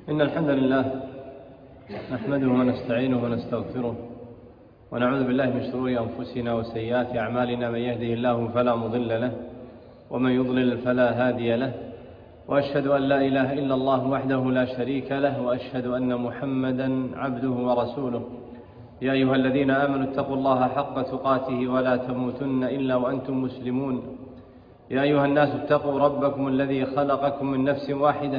إن الحمد لله نحمده ونستعينه ونستغفره ونعوذ بالله من شرور أنفسنا وسيئات أعمالنا. من يهده الله فلا مضل له ومن يضلل فلا هادي له، وأشهد أن لا إله إلا الله وحده لا شريك له، وأشهد أن محمدا عبده ورسوله. يا أيها الذين آمنوا اتقوا الله حق تقاته ولا تموتن إلا وأنتم مسلمون. يا أيها الناس اتقوا ربكم الذي خلقكم من نفس واحدة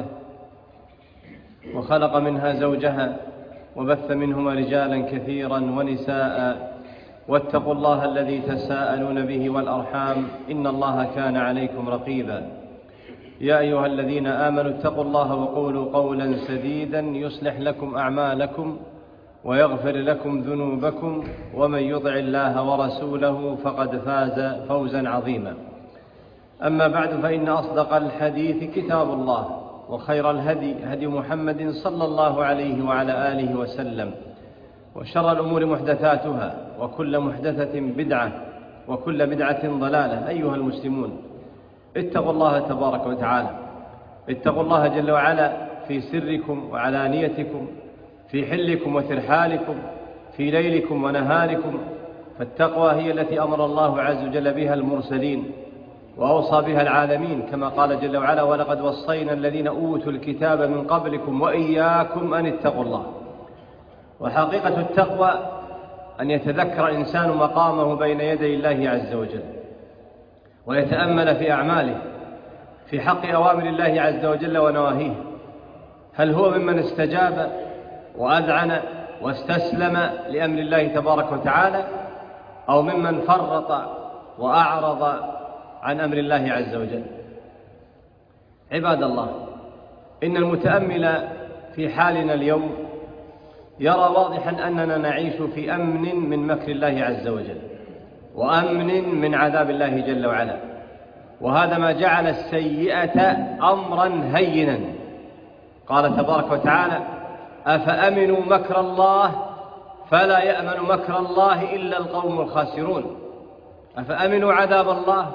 وخلق منها زوجها وبث منهما رجالا كثيرا ونساء، واتقوا الله الذي تساءلون به والأرحام إن الله كان عليكم رقيبا. يا أيها الذين آمنوا اتقوا الله وقولوا قولا سديدا يصلح لكم أعمالكم ويغفر لكم ذنوبكم، ومن يطع الله ورسوله فقد فاز فوزا عظيما. أما بعد، فإن أصدق الحديث كتاب الله، وخير الهدي هدي محمد صلى الله عليه وعلى آله وسلم، وشر الأمور محدثاتها، وكل محدثة بدعة، وكل بدعة ضلالة. أيها المسلمون، اتقوا الله تبارك وتعالى، اتقوا الله جل وعلا في سركم وعلانيتكم، في حلكم وترحالكم، في ليلكم ونهاركم. فالتقوى هي التي أمر الله عز وجل بها المرسلين وأوصى بها العالمين، كما قال جل وعلا: ولقد وصينا الذين أوتوا الكتاب من قبلكم وإياكم أن اتقوا الله. وحقيقة التقوى أن يتذكر الإنسان مقامه بين يدي الله عز وجل، ويتأمل في أعماله في حق أوامر الله عز وجل ونواهيه. هل هو ممن استجاب وأذعن واستسلم لأمر الله تبارك وتعالى، أو ممن فرط وأعرض عن أمر الله عز وجل؟ عباد الله، إن المتأمل في حالنا اليوم يرى واضحا أننا نعيش في أمن من مكر الله عز وجل، وأمن من عذاب الله جل وعلا. وهذا ما جعل السيئة أمرا هينا. قال تبارك وتعالى: أفأمنوا مكر الله فلا يأمن مكر الله إلا القوم الخاسرون. أفأمنوا عذاب الله.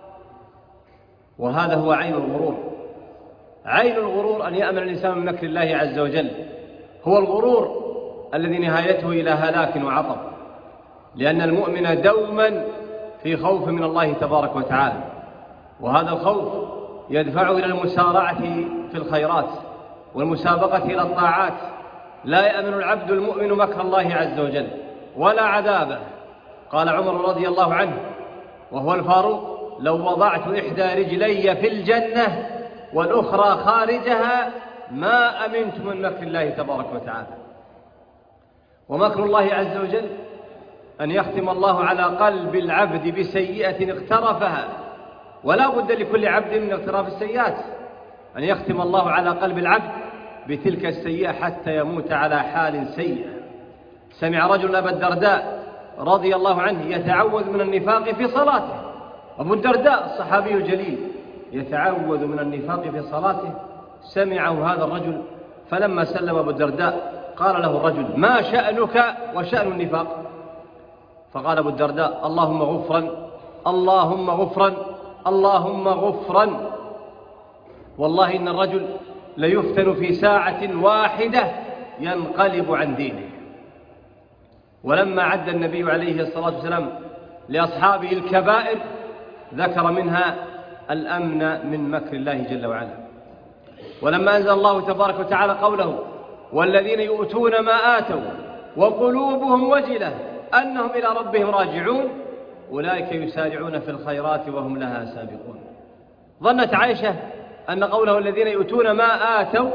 وهذا هو عين الغرور. عين الغرور أن يأمن الإنسان من مكر الله عز وجل، هو الغرور الذي نهايته إلى هلاك وعطب، لأن المؤمن دوما في خوف من الله تبارك وتعالى، وهذا الخوف يدفعه إلى المسارعة في الخيرات والمسابقة إلى الطاعات. لا يأمن العبد المؤمن مكر الله عز وجل ولا عذابه. قال عمر رضي الله عنه وهو الفاروق: لو وضعت إحدى رجلي في الجنة والأخرى خارجها ما أمنت من مكر الله تبارك وتعالى. ومكر الله عز وجل أن يختم الله على قلب العبد بسيئة اقترفها، ولا بد لكل عبد من اقتراف السيئات، أن يختم الله على قلب العبد بتلك السيئة حتى يموت على حال سيئة. سمع رجل أبا الدرداء رضي الله عنه يتعوذ من النفاق في صلاته. أبو الدرداء الصحابي الجليل يتعوذ من النفاق في صلاته. سمعه هذا الرجل، فلما سلم أبو الدرداء قال له الرجل: ما شأنك وشأن النفاق؟ فقال أبو الدرداء: اللهم غفرا، اللهم غفرا، اللهم غفرا. والله إن الرجل ليفتن في ساعة واحدة ينقلب عن دينه. ولما عد النبي عليه الصلاة والسلام لأصحابه الكبائر ذكر منها الأمن من مكر الله جل وعلا. ولما أنزل الله تبارك وتعالى قوله: والذين يؤتون ما آتوا وقلوبهم وجلة أنهم إلى ربهم راجعون أولئك يسارعون في الخيرات وهم لها سابقون. ظنت عائشة أن قوله الذين يؤتون ما آتوا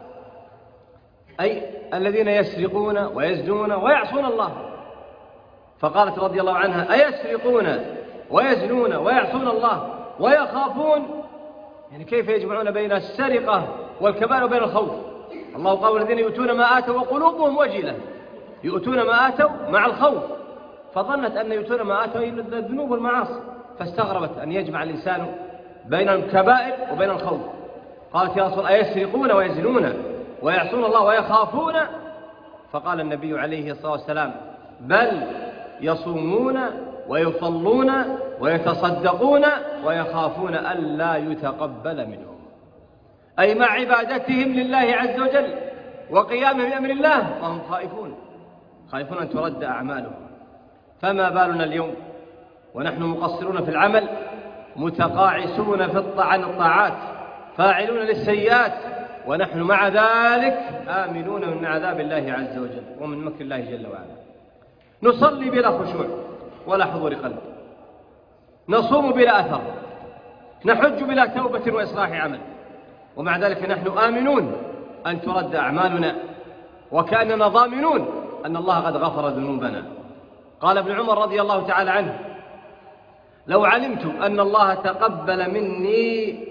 أي الذين يسرقون ويزنون ويعصون الله، فقالت رضي الله عنها: أيسرقون ويزنون ويعصون الله ويخافون؟ يعني كيف يجمعون بين السرقة والكبائر وبين الخوف؟ الله قال: الذين يؤتون ما آتوا وقلوبهم وجلة. يؤتون ما آتوا مع الخوف، فظنت أن يؤتون ما آتوا إلا الذنوب والمعاصي، فاستغربت أن يجمع الإنسان بين الكبائر وبين الخوف. قالت: يا رسول الله، أيسرقون ويزنون ويعصون الله ويخافون؟ فقال النبي عليه الصلاة والسلام: بل يصومون ويصلون ويتصدقون ويخافون ألا يتقبل منهم. أي مع عبادتهم لله عز وجل وقيامهم بأمر الله، فهم خائفون أن ترد أعمالهم. فما بالنا اليوم ونحن مقصرون في العمل، متقاعسون عن الطاعات، فاعلون للسيئات، ونحن مع ذلك آمنون من عذاب الله عز وجل ومن مكر الله جل وعلا. نصلي بلا خشوع ولا حضور قلب، نصوم بلا أثر، نحج بلا توبة وإصلاح عمل، ومع ذلك نحن آمنون أن ترد أعمالنا، وكأننا ضامنون أن الله قد غفر ذنوبنا. قال ابن عمر رضي الله تعالى عنه: لو علمت أن الله تقبل مني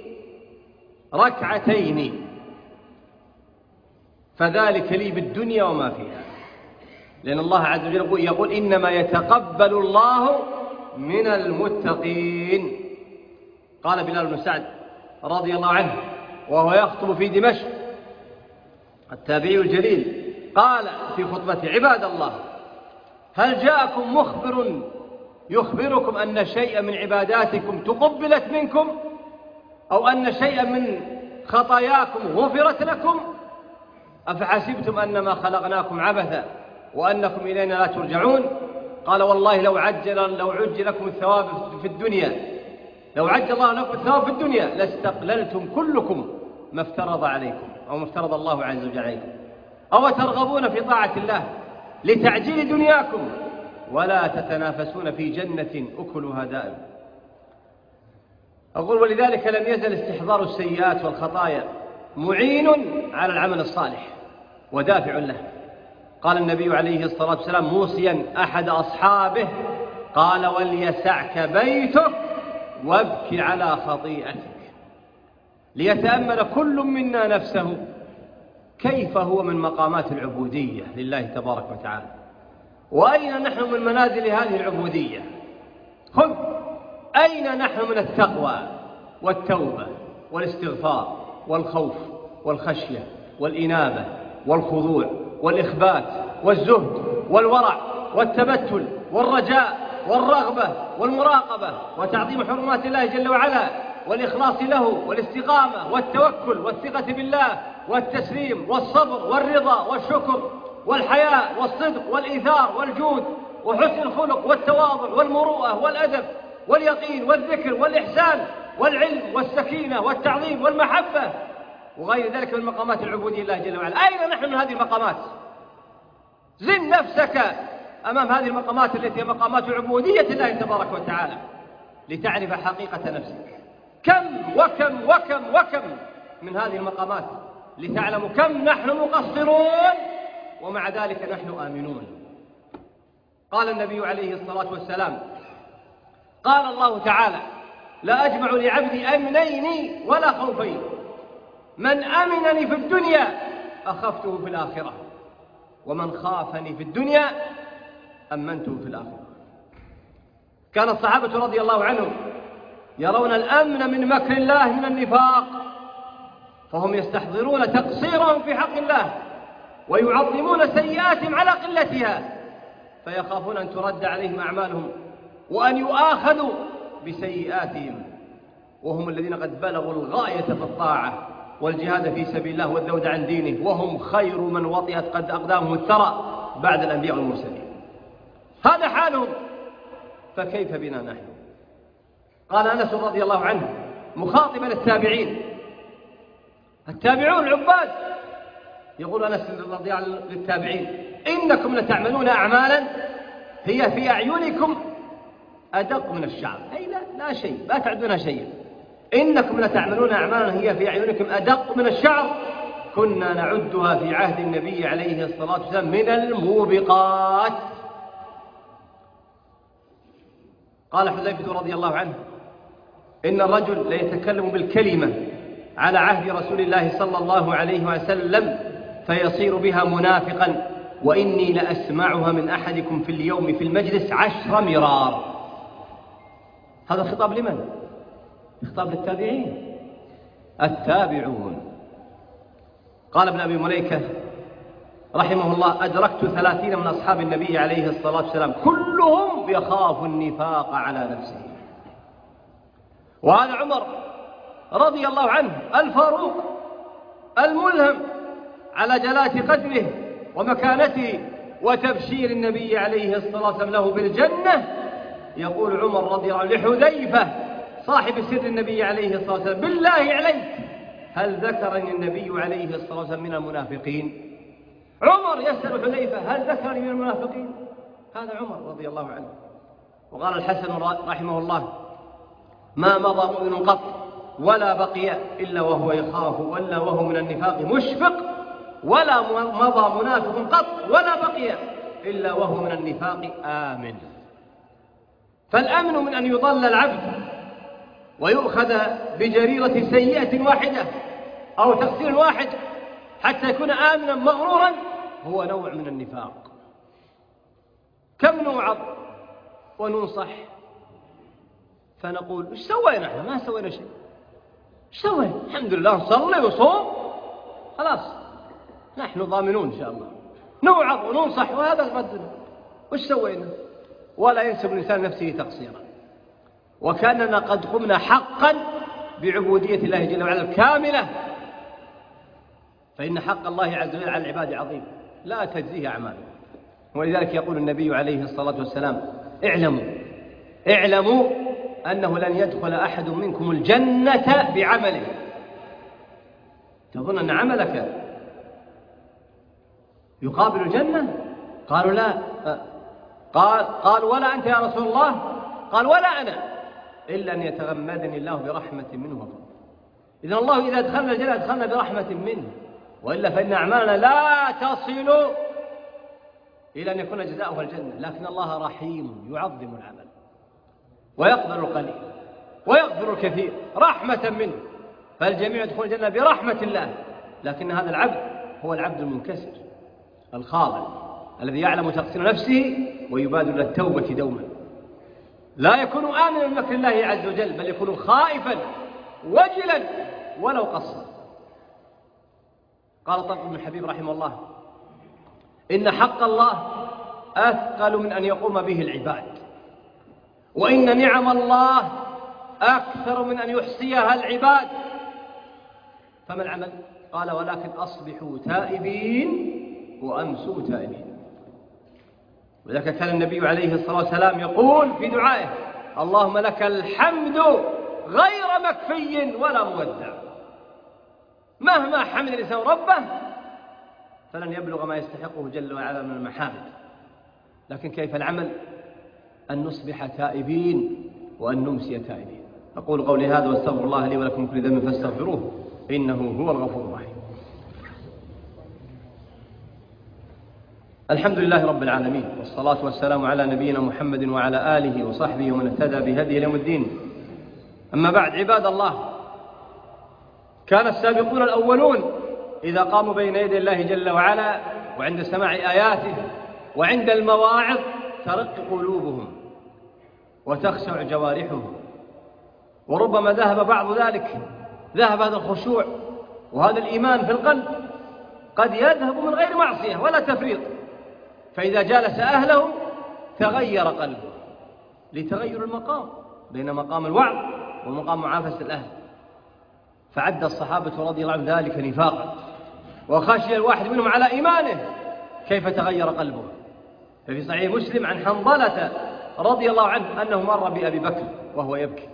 ركعتين فذلك لي بالدنيا وما فيها، لأن الله عز وجل يقول: إنما يتقبل الله من المتقين. قال بلال بن سعد رضي الله عنه وهو يخطب في دمشق، التابعي الجليل، قال في خطبته: عباد الله، هل جاءكم مخبر يخبركم أن شيئا من عباداتكم تقبلت منكم، أو أن شيئا من خطاياكم غفرت لكم؟ أفحسبتم أنما خلقناكم عبثا وأنكم إلينا لا ترجعون؟ قال: والله لو عجل لكم الثواب في الدنيا، لو عجل الله لكم الثواب في الدنيا لاستقللتم كلكم ما افترض عليكم أو ما افترض الله عز وجل عليكم. أو ترغبون في طاعة الله لتعجيل دنياكم ولا تتنافسون في جنة أكلها دائم. أقول: ولذلك لم يزل استحضار السيئات والخطايا معين على العمل الصالح ودافع له. قال النبي عليه الصلاة والسلام موصيا أحد أصحابه، قال: وليسعك بيتك وابك على خطيئتك. ليتأمل كل منا نفسه كيف هو من مقامات العبودية لله تبارك وتعالى، وأين نحن من منازل هذه العبودية. خذ أين نحن من التقوى والتوبة والاستغفار والخوف والخشية والإنابة والخضوع والإخبات والزهد والورع والتبتل والرجاء والرغبة والمراقبة وتعظيم حرمات الله جل وعلا والإخلاص له والاستقامة والتوكل والثقة بالله والتسليم والصبر والرضا والشكر والحياء والصدق والإيثار والجود وحسن الخلق والتواضع والمروءة والأدب واليقين والذكر والإحسان والعلم والسكينة والتعظيم والمحبة وغير ذلك من مقامات العبودية لله جل وعلا. أين نحن من هذه المقامات؟ زن نفسك أمام هذه المقامات التي هي مقامات عبودية الله تبارك وتعالى لتعرف حقيقة نفسك. كم وكم وكم وكم من هذه المقامات لتعلموا كم نحن مقصرون ومع ذلك نحن آمنون. قال النبي عليه الصلاة والسلام: قال الله تعالى: لا أجمع لعبدي أمنين ولا خوفين، من أمنني في الدنيا أخفته في الآخرة، ومن خافني في الدنيا أمنته في الآخرة. كان الصحابة رضي الله عنهم يرون الأمن من مكر الله من النفاق، فهم يستحضرون تقصيرهم في حق الله ويعظمون سيئاتهم على قلتها، فيخافون أن ترد عليهم أعمالهم وأن يؤاخذوا بسيئاتهم، وهم الذين قد بلغوا الغاية في الطاعة والجهاد في سبيل الله والذود عن دينه، وهم خير من وطئت قد أقدامهم الثرى بعد الأنبياء والمرسلين. هذا حالهم، فكيف بنا نحن؟ قال أنس رضي الله عنه مخاطبا التابعين، التابعون العباد، يقول أنس رضي الله عنه للتابعين: إنكم لتعملون أعمالا هي في أعينكم أدق من الشعر، أي لا شيء، لا تعدونها شيئا. إنكم لتعملون أعمالا هي في أعينكم أدق من الشعر كنا نعدها في عهد النبي عليه الصلاة والسلام من الموبقات. قال حذيفة رضي الله عنه: إن الرجل ليتكلم بالكلمة على عهد رسول الله صلى الله عليه وسلم فيصير بها منافقا، وإني لأسمعها من أحدكم في اليوم في المجلس 10 مرار. هذا خطاب لمن؟ خطاب للتابعين، التابعون. قال ابن أبي مليكة رحمه الله: أدركت 30 من أصحاب النبي عليه الصلاة والسلام كلهم يخاف النفاق على نفسه. وهذا عمر رضي الله عنه الفاروق الملهم على جلالة قدره ومكانته وتبشير النبي عليه الصلاة والسلام له بالجنة، يقول عمر رضي الله عنه لحذيفة صاحب سر النبي عليه الصلاة والسلام: بالله عليك هل ذكرني النبي عليه الصلاة والسلام من المنافقين؟ عمر يسأل حذيفة: هل ذكرني من المنافقين؟ هذا عمر رضي الله عنه. وقال الحسن رحمه الله: ما مضى مؤمن قط ولا بقي إلا وهو يخاف ولا وهو من النفاق مشفق، ولا مضى منافق قط ولا بقي إلا وهو من النفاق آمن. فالأمن من أن يضل العبد ويؤخذ بجريرة سيئة واحدة أو تقصير واحد حتى يكون آمنا مغرورا هو نوع من النفاق. كم نوعظ وننصح فنقول: ايش سوينا؟ احنا ما سوينا شيء. ايش سوينا؟ الحمد لله نصلي وصوم، خلاص نحن ضامنون ان شاء الله. نوعظ وننصح وهذا قدرنا. وش سوينا؟ ولا ينسب الانسان نفسه تقصيرا، وكاننا قد قمنا حقا بعبوديه الله جل وعلا الكامله، فان حق الله عز وجل على العباد عظيم لا تجزيه اعمالهم. ولذلك يقول النبي عليه الصلاه والسلام: اعلموا أنه لن يدخل أحد منكم الجنة بعمله. تظن أن عملك يقابل الجنة؟ قالوا لا. قال ولا أنت يا رسول الله؟ قال ولا أنا، إلا أن يتغمدني الله برحمة منه وفضل. إذن الله إذا دخلنا الجنة دخلنا برحمة منه، وإلا فإن أعمالنا لا تصل إلى أن يكون جزاؤها الجنة. لكن الله رحيم يعظم العمل ويقبل القليل ويغفر الكثير رحمة منه، فالجميع يدخل الجنة برحمة الله. لكن هذا العبد هو العبد المنكسر الخاضع الذي يعلم تقصير نفسه ويبادر إلى التوبة دوما، لا يكون آمنا من مكر الله عز وجل، بل يكون خائفا وجلا ولو قصر. قال طلق بن حبيب رحمه الله: إن حق الله أثقل من أن يقوم به العباد، وإن نعم الله أكثر من أن يحصيها العباد. فما العمل؟ قال: ولكن أصبحوا تائبين وأمسوا تائبين. وذلك كان النبي عليه الصلاة والسلام يقول في دعائه: اللهم لك الحمد غير مكفي ولا مودع. مهما حمد الإنسان ربه فلن يبلغ ما يستحقه جل وعلا من المحامد. لكن كيف العمل؟ أن نصبح تائبين وأن نمسي تائبين. أقول قولي هذا واستغفر الله لي ولكم كل ذنب فاستغفروه إنه هو الغفور الرحيم. الحمد لله رب العالمين، والصلاة والسلام على نبينا محمد وعلى آله وصحبه ومن اهتدى بهديه إلى يوم الدين. أما بعد، عباد الله، كان السابقون الأولون إذا قاموا بين يدي الله جل وعلا وعند سماع آياته وعند المواعظ ترق قلوبهم وتخشع جوارحهم، وربما ذهب بعض ذلك، ذهب هذا الخشوع وهذا الإيمان في القلب قد يذهب من غير معصية ولا تفريط، فإذا جالس أهله تغير قلبه لتغير المقام بين مقام الوعظ ومقام معافسة الأهل. فعد الصحابة رضي الله عنهم ذلك نفاقا، وخشي الواحد منهم على إيمانه كيف تغير قلبه. ففي صحيح مسلم عن حنظلة رضي الله عنه أنه مر بأبي بكر وهو يبكي،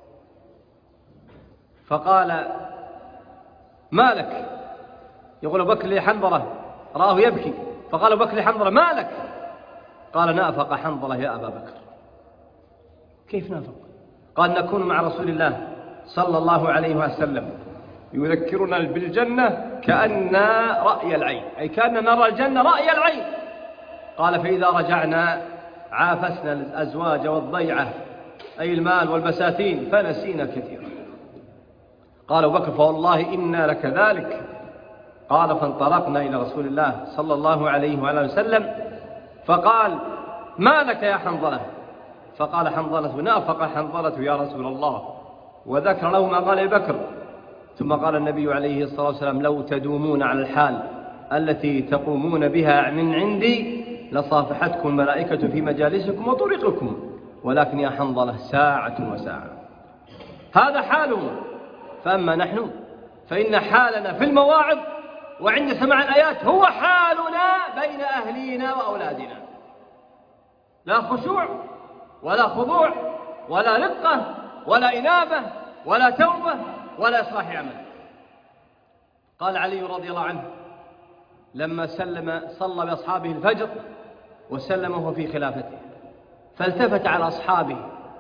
فقال: ما لك؟ يقول أبو بكر لحنظلة، رآه يبكي، فقال أبو بكر لحنظلة: ما لك؟ قال: نافق حنظلة يا أبا بكر. كيف نافق؟ قال: نكون مع رسول الله صلى الله عليه وسلم يذكرنا بالجنة كأن رأي العين، أي كأن نرى الجنة رأي العين. قال: فإذا رجعنا عافسنا الأزواج والضيعة، أي المال والبساتين، فنسينا كثيرا. قال أبو بكر: فوالله إنا لكذلك. قال: فانطلقنا إلى رسول الله صلى الله عليه وآله وسلم فقال: ما لك يا حنظلة؟ فقال حنظلة: نافق حنظلة يا رسول الله، وذكر له ما قال أبي بكر. ثم قال النبي عليه الصلاة والسلام: لو تدومون على الحال التي تقومون بها من عندي لصافحتكم الملائكة في مجالسكم وطرقكم، ولكن يا حنظلة ساعة وساعة. هذا حالهم. فأما نحن فإن حالنا في المواعظ وعند سماع الآيات هو حالنا بين أهلينا وأولادنا، لا خشوع ولا خضوع ولا رقة ولا إنابة ولا توبة ولا إصلاح عمل. قال علي رضي الله عنه لما صلى بأصحابه الفجر وسلمه في خلافته، فالتفت على أصحابه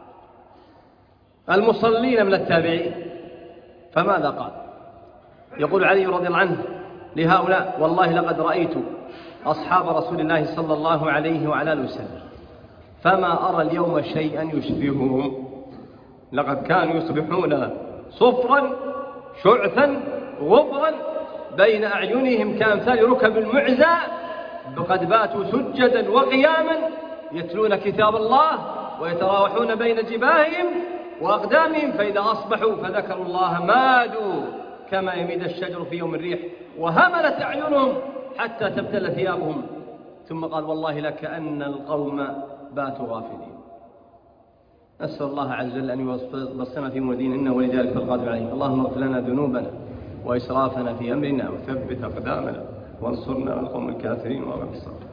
المصلين من التابعين، فماذا قال؟ يقول علي رضي الله عنه لهؤلاء: والله لقد رأيت أصحاب رسول الله صلى الله عليه وعلى آله وسلم فما أرى اليوم شيئا يشبههم، لقد كانوا يصبحون صفرا شعثا غبرا بين أعينهم كأمثال ركب المعزى، قد باتوا سجدا وقياما يتلون كتاب الله ويتراوحون بين جباههم وأقدامهم، فإذا أصبحوا فذكروا الله مادوا كما يميد الشجر في يوم الريح، وهملت أعينهم حتى تبتل ثيابهم. ثم قال: والله لكأن القوم باتوا غافلين. نسأل الله عز وجل أن يوصلنا في أمور ديننا إنه ولذلك القادر عليه. اللهم اغفر لنا ذنوبنا وإسرافنا في أمرنا وثبت أقدامنا وانصرنا على القوم الكافرين وأبصر.